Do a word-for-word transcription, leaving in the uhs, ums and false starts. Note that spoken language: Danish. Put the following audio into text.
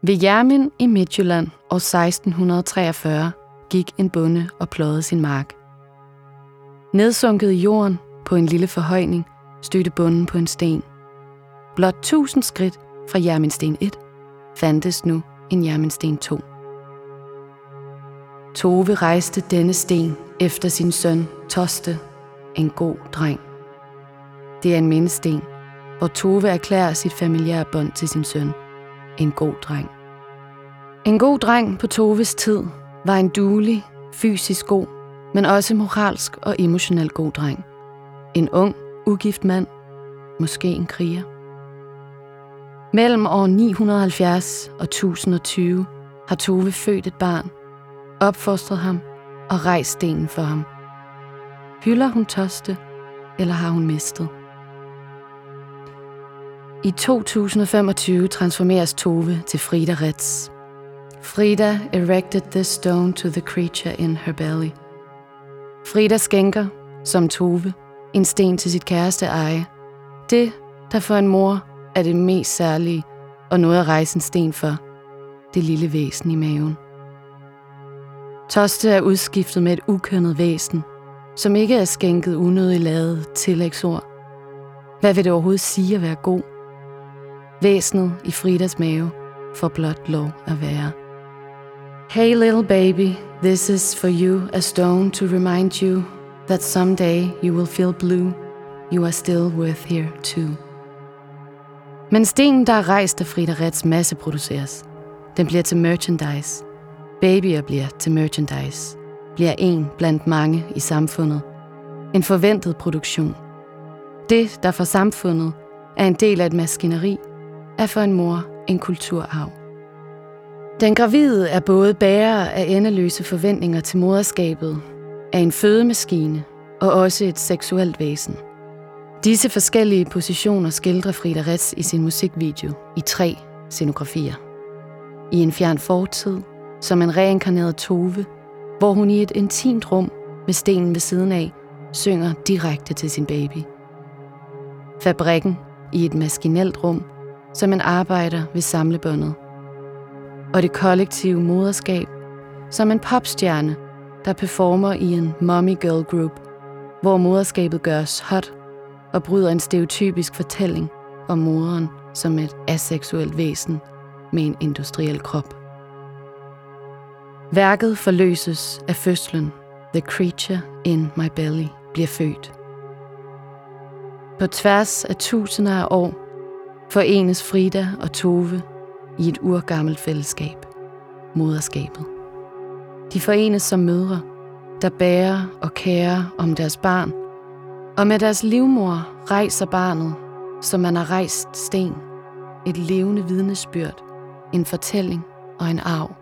Ved Hjermind i Midtjylland år seksten treogfyrre gik en bonde og pløjede sin mark. Nedsunket i jorden på en lille forhøjning stødte bonden på en sten. Blot tusind skridt fra Hjermindsten et fandtes nu en Hjermindsten to. Tove rejste denne sten efter sin søn Toste, en god dreng. Det er en mindesten, hvor Tove erklærer sit familiære bånd til sin søn, en god dreng. En god dreng på Toves tid var en duelig, fysisk god, men også moralsk og emotionelt god dreng. En ung, ugift mand, måske en kriger. Mellem år ni hundrede og halvfjerds og tusind og tyve har Tove født et barn, opfostret ham og rejst stenen for ham. Hylder hun Toste, eller har hun mistet? I to tusind og femogtyve transformeres Tove til Frida Retz. Frida erected this stone to the creature in her belly. Frida skænker, som Tove, en sten til sit kæreste eje. Det, der for en mor er det mest særlige og noget at rejse en sten for, det lille væsen i maven. Toste er udskiftet med et ukønnet væsen, som ikke er skænket unødigt lavet tillægsord. Hvad vil det overhovedet sige at være god? Væsenet i Fridas mave får blot lov at være. Hey little baby, this is for you a stone to remind you that someday you will feel blue. You are still worth here too. Men stenen, der er rejst af Frida Retz, masseproduceres. Den bliver til merchandise. Babyer bliver til merchandise. Bliver en blandt mange i samfundet. En forventet produktion. Det, der for samfundet er en del af et maskineri, er for en mor en kulturarv. Den gravide er både bærer af endeløse forventninger til moderskabet, af en fødemaskine og også et seksuelt væsen. Disse forskellige positioner skildrer Frida Retz i sin musikvideo i tre scenografier. I en fjern fortid, som en reinkarneret Tove, hvor hun i et intimt rum med stenen ved siden af synger direkte til sin baby. Fabrikken i et maskinelt rum, som en arbejder ved samlebåndet. Og det kollektive moderskab, som en popstjerne, der performer i en mommy girl group, hvor moderskabet gøres hot og bryder en stereotypisk fortælling om moderen som et aseksuelt væsen med en industriel krop. Værket forløses af fødslen. The creature in my belly bliver født. På tværs af tusinder af år forenes Frida og Tove i et urgammelt fællesskab, moderskabet. De forenes som mødre, der bærer og kærer om deres barn, og med deres livmor rejser barnet, som man har rejst sten, et levende vidnesbyrd, en fortælling og en arv.